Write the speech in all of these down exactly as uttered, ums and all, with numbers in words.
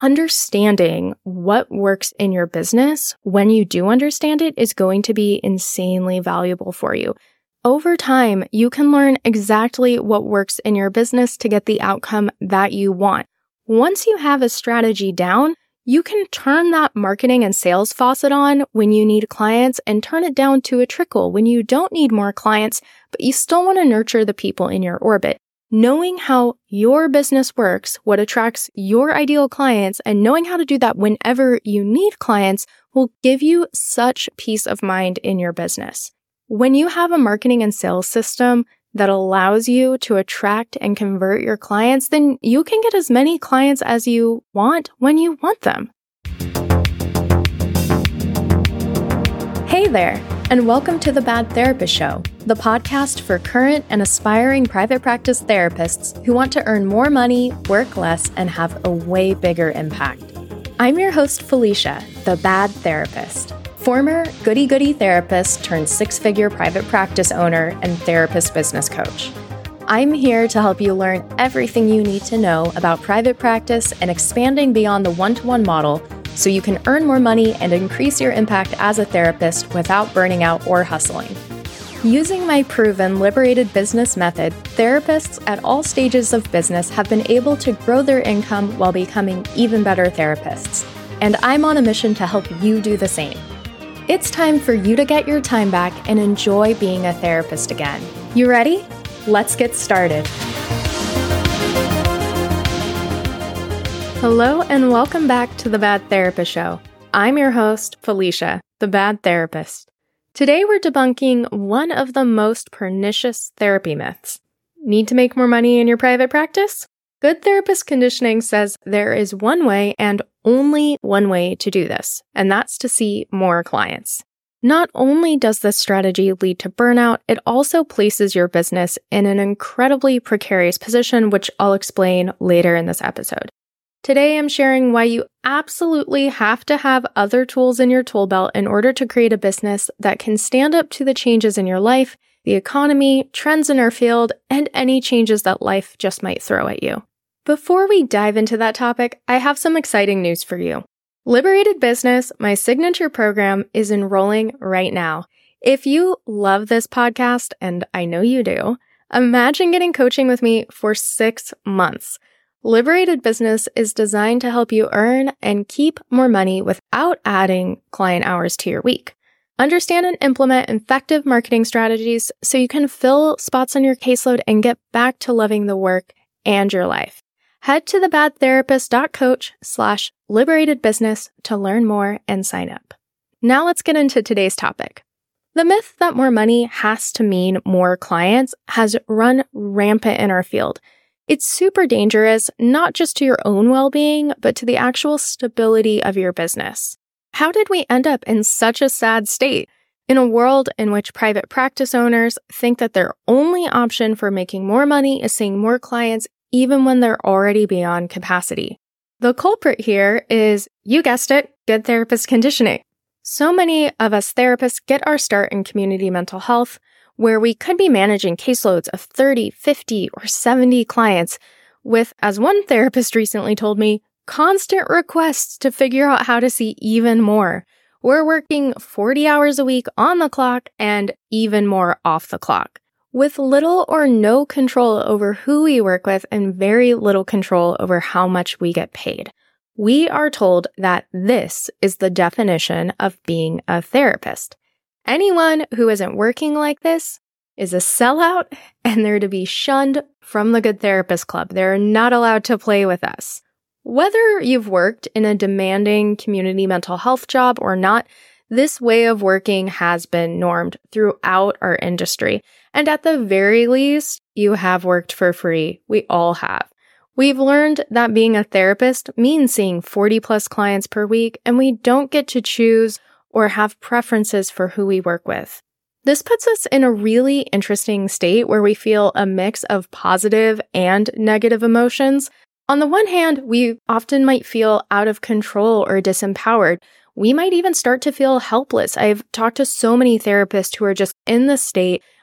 understanding what works in your business when you do understand it is going to be insanely valuable for you. Over time, you can learn exactly what works in your business to get the outcome that you want. Once you have a strategy down, you can turn that marketing and sales faucet on when you need clients and turn it down to a trickle when you don't need more clients, but you still want to nurture the people in your orbit. Knowing how your business works, what attracts your ideal clients, and knowing how to do that whenever you need clients will give you such peace of mind in your business. When you have a marketing and sales system that allows you to attract and convert your clients, then you can get as many clients as you want when you want them. Hey there, and welcome to The Bad Therapist Show, the podcast for current and aspiring private practice therapists who want to earn more money, work less, and have a way bigger impact. I'm your host, Felicia, the Bad Therapist, former goody-goody therapist turned six-figure private practice owner and therapist business coach. I'm here to help you learn everything you need to know about private practice and expanding beyond the one-to-one model so you can earn more money and increase your impact as a therapist without burning out or hustling. Using my proven liberated business method, therapists at all stages of business have been able to grow their income while becoming even better therapists. And I'm on a mission to help you do the same. It's time for you to get your time back and enjoy being a therapist again. You ready? Let's get started. Hello and welcome back to The Bad Therapist Show. I'm your host, Felicia, the Bad Therapist. Today we're debunking one of the most pernicious therapy myths. Need to make more money in your private practice? Good therapist conditioning says there is one way and only one way to do this, and that's to see more clients. Not only does this strategy lead to burnout, it also places your business in an incredibly precarious position, which I'll explain later in this episode. Today, I'm sharing why you absolutely have to have other tools in your tool belt in order to create a business that can stand up to the changes in your life, the economy, trends in our field, and any changes that life just might throw at you. Before we dive into that topic, I have some exciting news for you. Liberated Business, my signature program, is enrolling right now. If you love this podcast, and I know you do, imagine getting coaching with me for six months. Liberated Business is designed to help you earn and keep more money without adding client hours to your week. Understand and implement effective marketing strategies so you can fill spots on your caseload and get back to loving the work and your life. Head to thebadtherapist.coach slash liberated business to learn more and sign up. Now let's get into today's topic. The myth that more money has to mean more clients has run rampant in our field. It's super dangerous, not just to your own well-being, but to the actual stability of your business. How did we end up in such a sad state? In a world in which private practice owners think that their only option for making more money is seeing more clients even when they're already beyond capacity. The culprit here is, you guessed it, good therapist conditioning. So many of us therapists get our start in community mental health, where we could be managing caseloads of thirty, fifty, or seventy clients with, as one therapist recently told me, constant requests to figure out how to see even more. We're working forty hours a week on the clock and even more off the clock, with little or no control over who we work with and very little control over how much we get paid. We are told that this is the definition of being a therapist. Anyone who isn't working like this is a sellout, and they're to be shunned from the Good Therapist Club. They're not allowed to play with us. Whether you've worked in a demanding community mental health job or not, this way of working has been normed throughout our industry. And at the very least, you have worked for free. We all have. We've learned that being a therapist means seeing forty plus clients per week, and we don't get to choose or have preferences for who we work with. This puts us in a really interesting state where we feel a mix of positive and negative emotions. On the one hand, we often might feel out of control or disempowered. We might even start to feel helpless. I've talked to so many therapists who are just in this state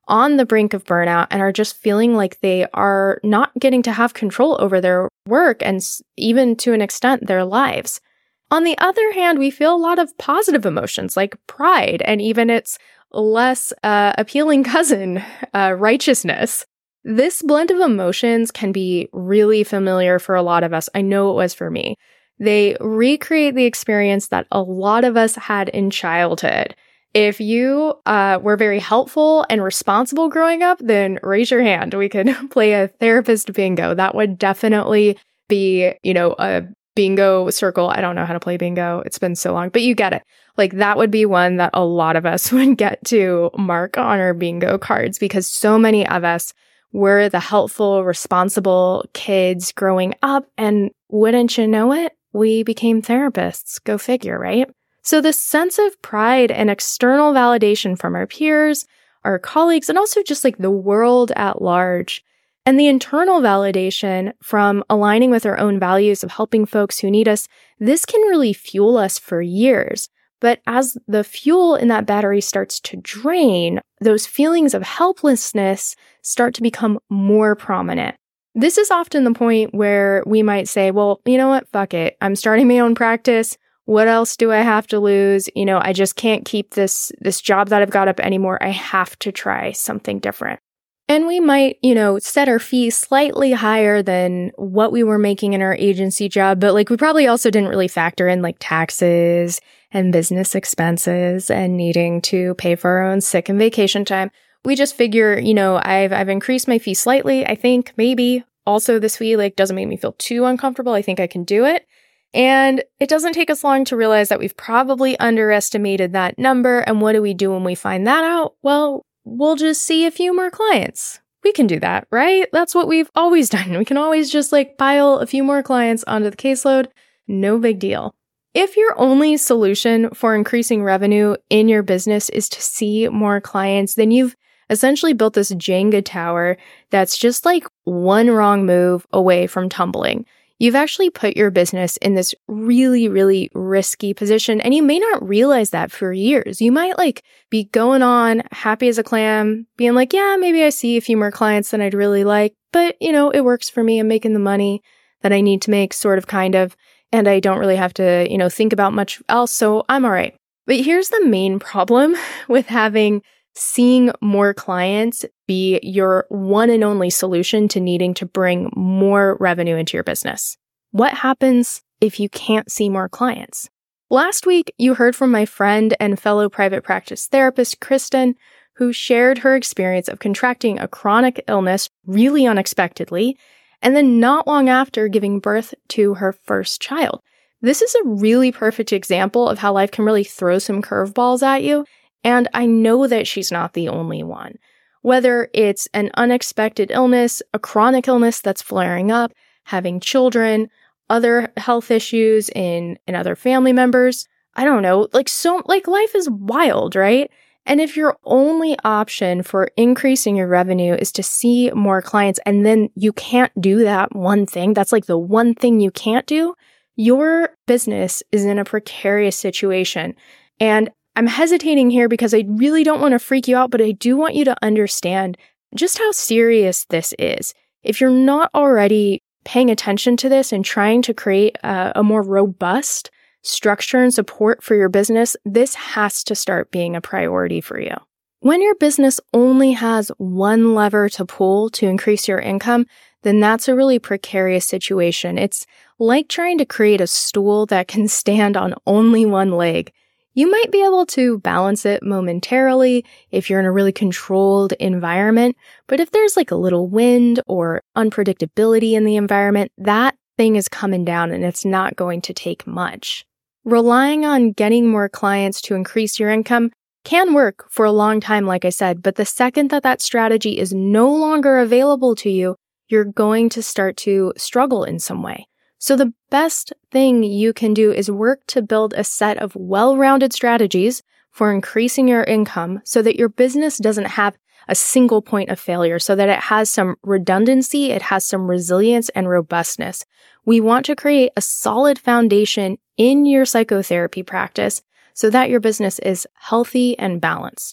on the brink of burnout and are just feeling like they are not getting to have control over their work and even to an extent their lives. On the other hand, we feel a lot of positive emotions like pride and even its less uh, appealing cousin, uh, righteousness. This blend of emotions can be really familiar for a lot of us. I know it was for me. They recreate the experience that a lot of us had in childhood. If you uh, were very helpful and responsible growing up, then raise your hand. We could play a therapist bingo. That would definitely be, you know, a bingo circle. I don't know how to play bingo. It's been so long, but you get it. Like that would be one that a lot of us would get to mark on our bingo cards because so many of us were the helpful, responsible kids growing up. And wouldn't you know it, we became therapists. Go figure, right? So the sense of pride and external validation from our peers, our colleagues, and also just like the world at large, and the internal validation from aligning with our own values of helping folks who need us, this can really fuel us for years. But as the fuel in that battery starts to drain, those feelings of helplessness start to become more prominent. This is often the point where we might say, well, you know what, fuck it. I'm starting my own practice. What else do I have to lose? You know, I just can't keep this, this job that I've got up anymore. I have to try something different. And we might, you know, set our fees slightly higher than what we were making in our agency job. But like, we probably also didn't really factor in like taxes and business expenses and needing to pay for our own sick and vacation time. We just figure, you know, I've, I've increased my fee slightly. I think maybe also this fee like doesn't make me feel too uncomfortable. I think I can do it. And it doesn't take us long to realize that we've probably underestimated that number. And what do we do when we find that out? Well, we'll just see a few more clients. We can do that, right? That's what we've always done. We can always just like pile a few more clients onto the caseload. No big deal. If your only solution for increasing revenue in your business is to see more clients, then you've essentially built this Jenga tower that's just like one wrong move away from tumbling. You've actually put your business in this really, really risky position, and you may not realize that for years. You might like be going on happy as a clam, being like, yeah, maybe I see a few more clients than I'd really like, but you know, it works for me. I'm making the money that I need to make, sort of, kind of, and I don't really have to, you know, think about much else, so I'm all right. But here's the main problem with having seeing more clients be your one and only solution to needing to bring more revenue into your business. What happens if you can't see more clients? Last week, you heard from my friend and fellow private practice therapist, Kristen, who shared her experience of contracting a chronic illness really unexpectedly, and then not long after giving birth to her first child. This is a really perfect example of how life can really throw some curveballs at you. And I know that she's not the only one. Whether it's an unexpected illness, a chronic illness that's flaring up, having children, other health issues in, in other family members, I don't know, like so, like life is wild, right? And if your only option for increasing your revenue is to see more clients, and then you can't do that one thing, that's like the one thing you can't do, your business is in a precarious situation. And I'm hesitating here because I really don't want to freak you out, but I do want you to understand just how serious this is. If you're not already paying attention to this and trying to create a, a more robust structure and support for your business, this has to start being a priority for you. When your business only has one lever to pull to increase your income, then that's a really precarious situation. It's like trying to create a stool that can stand on only one leg. You might be able to balance it momentarily if you're in a really controlled environment, but if there's like a little wind or unpredictability in the environment, that thing is coming down and it's not going to take much. Relying on getting more clients to increase your income can work for a long time, like I said, but the second that that strategy is no longer available to you, you're going to start to struggle in some way. So the best thing you can do is work to build a set of well-rounded strategies for increasing your income so that your business doesn't have a single point of failure, so that it has some redundancy, it has some resilience and robustness. We want to create a solid foundation in your psychotherapy practice so that your business is healthy and balanced.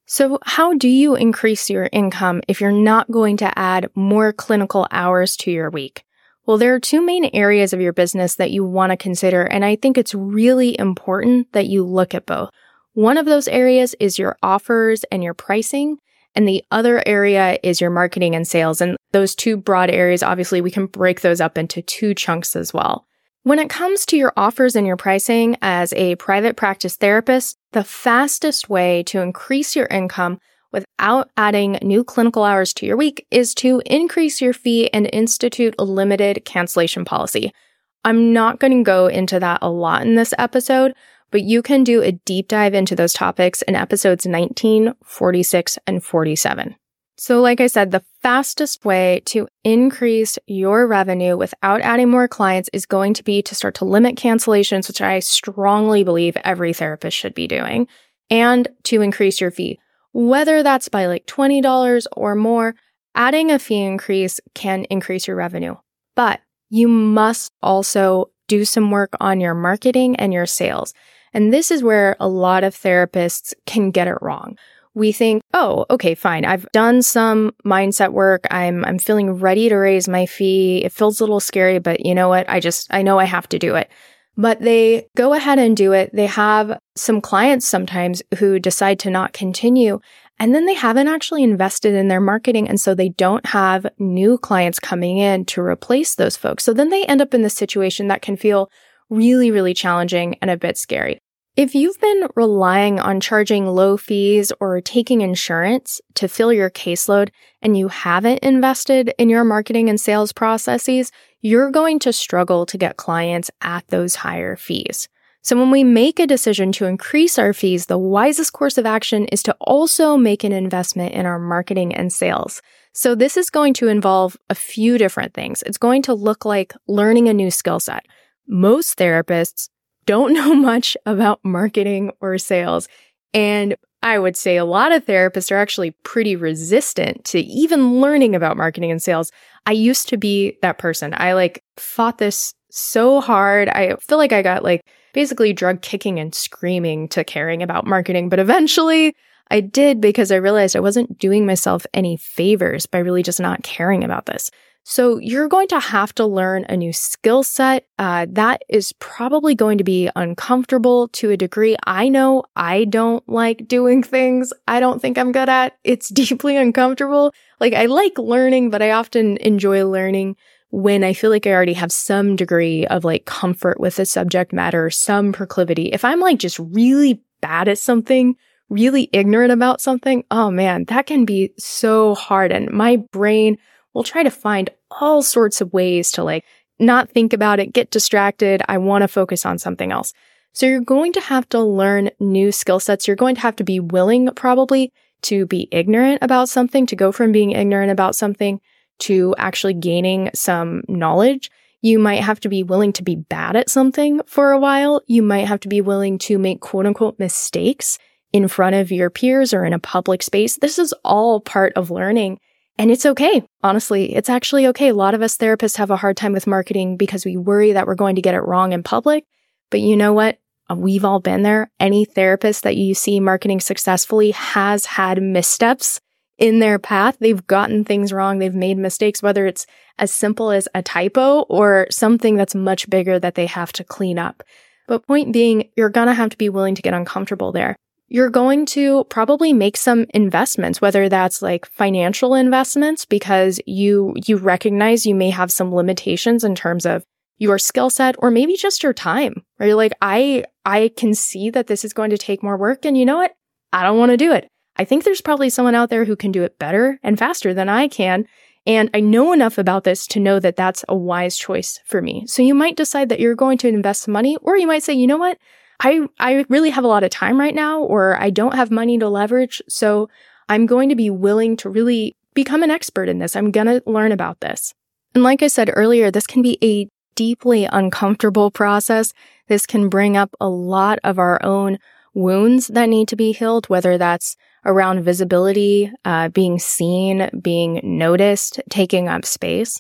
So how do you increase your income if you're not going to add more clinical hours to your week? Well, there are two main areas of your business that you want to consider, and I think it's really important that you look at both. One of those areas is your offers and your pricing, and the other area is your marketing and sales. And those two broad areas, obviously, we can break those up into two chunks as well. When it comes to your offers and your pricing as a private practice therapist, the fastest way to increase your income without adding new clinical hours to your week is to increase your fee and institute a limited cancellation policy. I'm not going to go into that a lot in this episode, but you can do a deep dive into those topics in episodes nineteen, forty-six, and forty-seven. So like I said, the fastest way to increase your revenue without adding more clients is going to be to start to limit cancellations, which I strongly believe every therapist should be doing, and to increase your fee. Whether that's by like twenty dollars or more, adding a fee increase can increase your revenue. But you must also do some work on your marketing and your sales. And this is where a lot of therapists can get it wrong. We think, oh, okay, fine. I've done some mindset work. I'm I'm feeling ready to raise my fee. It feels a little scary, but you know what? I just, I know I have to do it. But they go ahead and do it. They have some clients sometimes who decide to not continue, and then they haven't actually invested in their marketing. And so they don't have new clients coming in to replace those folks. So then they end up in this situation that can feel really, really challenging and a bit scary. If you've been relying on charging low fees or taking insurance to fill your caseload and you haven't invested in your marketing and sales processes, you're going to struggle to get clients at those higher fees. So when we make a decision to increase our fees, the wisest course of action is to also make an investment in our marketing and sales. So this is going to involve a few different things. It's going to look like learning a new skill set. Most therapists don't know much about marketing or sales. And I would say a lot of therapists are actually pretty resistant to even learning about marketing and sales. I used to be that person. I like fought this so hard. I feel like I got like basically drug kicking and screaming to caring about marketing. But eventually I did because I realized I wasn't doing myself any favors by really just not caring about this. So you're going to have to learn a new skill set. Uh, that is probably going to be uncomfortable to a degree. I know I don't like doing things I don't think I'm good at. It's deeply uncomfortable. Like I like learning, but I often enjoy learning when I feel like I already have some degree of like comfort with the subject matter, some proclivity. If I'm like just really bad at something, really ignorant about something, oh man, that can be so hard. And my brain will try to find all sorts of ways to like not think about it, get distracted. I want to focus on something else. So you're going to have to learn new skill sets. You're going to have to be willing probably to be ignorant about something, to go from being ignorant about something to actually gaining some knowledge. You might have to be willing to be bad at something for a while. You might have to be willing to make quote unquote mistakes in front of your peers or in a public space. This is all part of learning. And it's okay. Honestly, it's actually okay. A lot of us therapists have a hard time with marketing because we worry that we're going to get it wrong in public. But you know what? We've all been there. Any therapist that you see marketing successfully has had missteps in their path. They've gotten things wrong. They've made mistakes, whether it's as simple as a typo or something that's much bigger that they have to clean up. But point being, you're going to have to be willing to get uncomfortable there. You're going to probably make some investments, whether that's like financial investments, because you you recognize you may have some limitations in terms of your skill set, or maybe just your time, where you're like, I I can see that this is going to take more work, and you know what? I don't want to do it. I think there's probably someone out there who can do it better and faster than I can, and I know enough about this to know that that's a wise choice for me. So you might decide that you're going to invest some money, or you might say, you know what? I, I really have a lot of time right now, or I don't have money to leverage, so I'm going to be willing to really become an expert in this. I'm going to learn about this. And like I said earlier, this can be a deeply uncomfortable process. This can bring up a lot of our own wounds that need to be healed, whether that's around visibility, uh, being seen, being noticed, taking up space.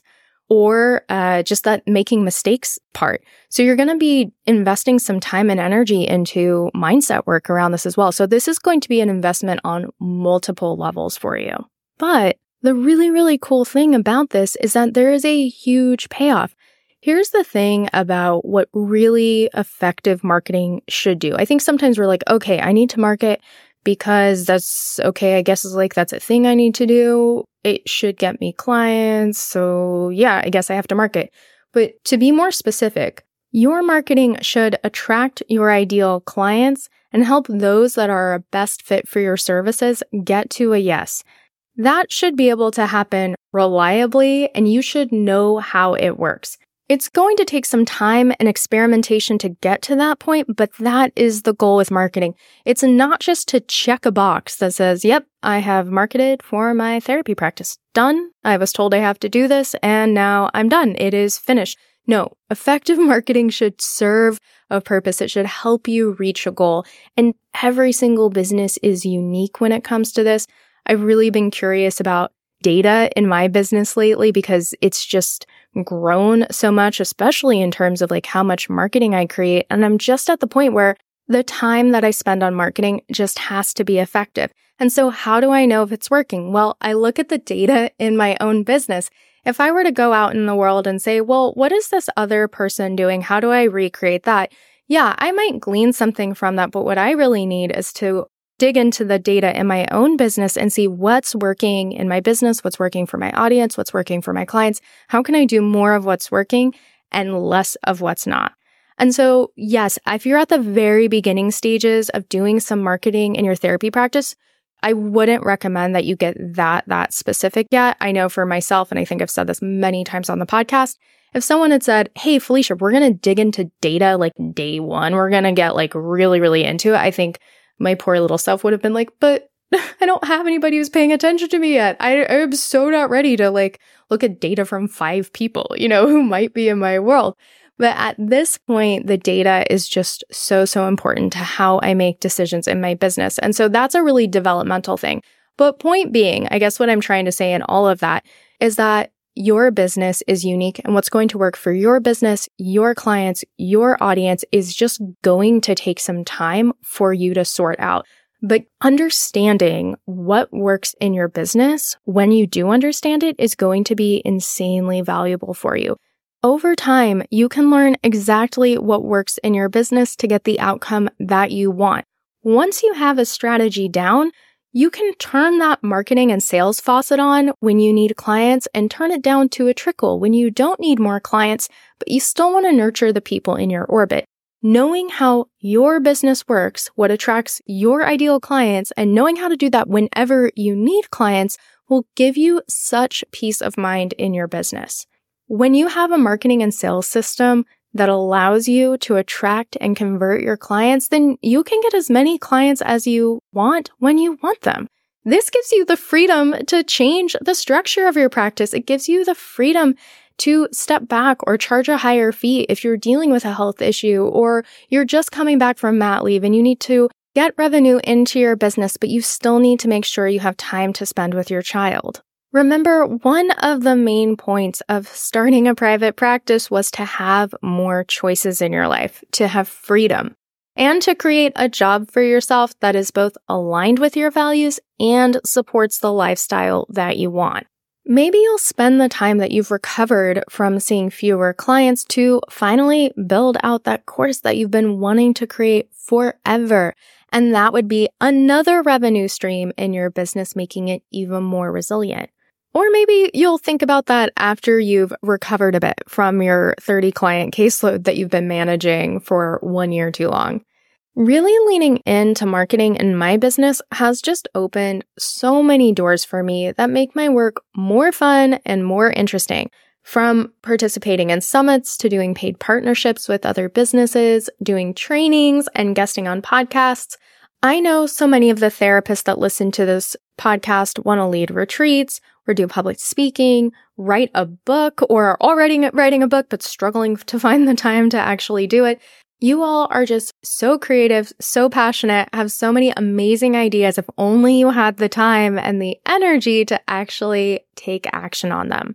or uh, just that making mistakes part. So you're going to be investing some time and energy into mindset work around this as well. So this is going to be an investment on multiple levels for you. But the really, really cool thing about this is that there is a huge payoff. Here's the thing about what really effective marketing should do. I think sometimes we're like, okay, I need to market because that's okay. I guess it's like, that's a thing I need to do. It should get me clients. So yeah, I guess I have to market. But to be more specific, your marketing should attract your ideal clients and help those that are a best fit for your services get to a yes. That should be able to happen reliably, and you should know how it works. It's going to take some time and experimentation to get to that point, but that is the goal with marketing. It's not just to check a box that says, yep, I have marketed for my therapy practice. Done. I was told I have to do this, and now I'm done. It is finished. No, effective marketing should serve a purpose. It should help you reach a goal. And every single business is unique when it comes to this. I've really been curious about data in my business lately because it's just grown so much, especially in terms of like how much marketing I create. And I'm just at the point where the time that I spend on marketing just has to be effective. And so how do I know if it's working? Well, I look at the data in my own business. If I were to go out in the world and say, well, what is this other person doing? How do I recreate that? Yeah, I might glean something from that. But what I really need is to dig into the data in my own business and see what's working in my business, what's working for my audience, what's working for my clients. How can I do more of what's working and less of what's not? And so, yes, if you're at the very beginning stages of doing some marketing in your therapy practice, I wouldn't recommend that you get that, that specific yet. I know for myself, and I think I've said this many times on the podcast, if someone had said, hey, Felicia, we're going to dig into data like day one, we're going to get like really, really into it, I think my poor little self would have been like, but I don't have anybody who's paying attention to me yet. I, I'm so not ready to like look at data from five people, you know, who might be in my world. But at this point, the data is just so, so important to how I make decisions in my business. And so that's a really developmental thing. But point being, I guess what I'm trying to say in all of that is that your business is unique, and what's going to work for your business, your clients, your audience is just going to take some time for you to sort out. But understanding what works in your business, when you do understand it, is going to be insanely valuable for you. Over time, you can learn exactly what works in your business to get the outcome that you want. Once you have a strategy down, you can turn that marketing and sales faucet on when you need clients and turn it down to a trickle when you don't need more clients, but you still want to nurture the people in your orbit. Knowing how your business works, what attracts your ideal clients, and knowing how to do that whenever you need clients will give you such peace of mind in your business. When you have a marketing and sales system that allows you to attract and convert your clients, then you can get as many clients as you want when you want them. This gives you the freedom to change the structure of your practice. It gives you the freedom to step back or charge a higher fee if you're dealing with a health issue or you're just coming back from mat leave and you need to get revenue into your business, but you still need to make sure you have time to spend with your child. Remember, one of the main points of starting a private practice was to have more choices in your life, to have freedom, and to create a job for yourself that is both aligned with your values and supports the lifestyle that you want. Maybe you'll spend the time that you've recovered from seeing fewer clients to finally build out that course that you've been wanting to create forever. And that would be another revenue stream in your business, making it even more resilient. Or maybe you'll think about that after you've recovered a bit from your thirty client caseload that you've been managing for one year too long. Really leaning into marketing in my business has just opened so many doors for me that make my work more fun and more interesting. From participating in summits to doing paid partnerships with other businesses, doing trainings and guesting on podcasts. I know so many of the therapists that listen to this podcast want to lead retreats or do public speaking, write a book, or are already writing a book but struggling to find the time to actually do it. You all are just so creative, so passionate, have so many amazing ideas if only you had the time and the energy to actually take action on them.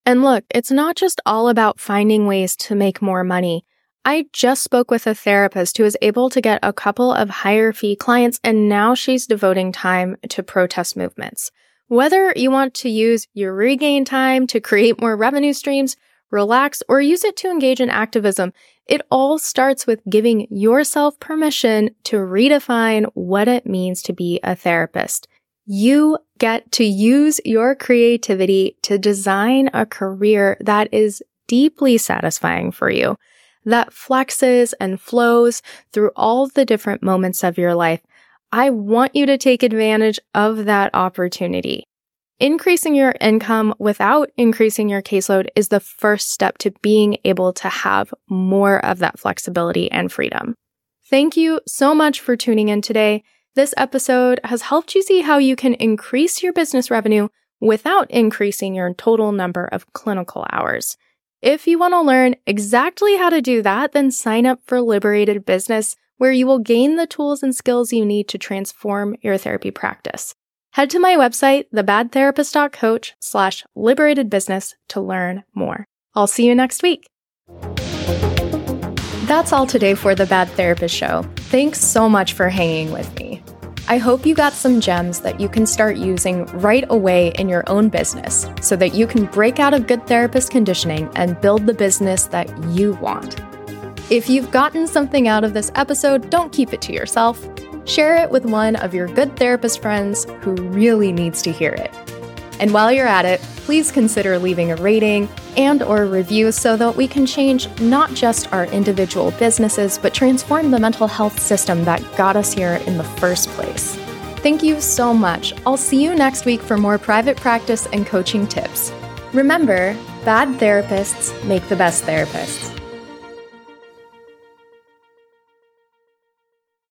And look, it's not just all about finding ways to make more money. I just spoke with a therapist who was able to get a couple of higher fee clients, and now she's devoting time to protest movements. Whether you want to use your regained time to create more revenue streams, relax, or use it to engage in activism, it all starts with giving yourself permission to redefine what it means to be a therapist. You get to use your creativity to design a career that is deeply satisfying for you, that flexes and flows through all the different moments of your life. I want you to take advantage of that opportunity. Increasing your income without increasing your caseload is the first step to being able to have more of that flexibility and freedom. Thank you so much for tuning in today. This episode has helped you see how you can increase your business revenue without increasing your total number of clinical hours. If you want to learn exactly how to do that, then sign up for Liberated Business, where you will gain the tools and skills you need to transform your therapy practice. Head to my website, thebadtherapist.coach slash liberated business to learn more. I'll see you next week. That's all today for The Bad Therapist Show. Thanks so much for hanging with me. I hope you got some gems that you can start using right away in your own business so that you can break out of good therapist conditioning and build the business that you want. If you've gotten something out of this episode, don't keep it to yourself. Share it with one of your good therapist friends who really needs to hear it. And while you're at it, please consider leaving a rating and or review so that we can change not just our individual businesses, but transform the mental health system that got us here in the first place. Thank you so much. I'll see you next week for more private practice and coaching tips. Remember, bad therapists make the best therapists.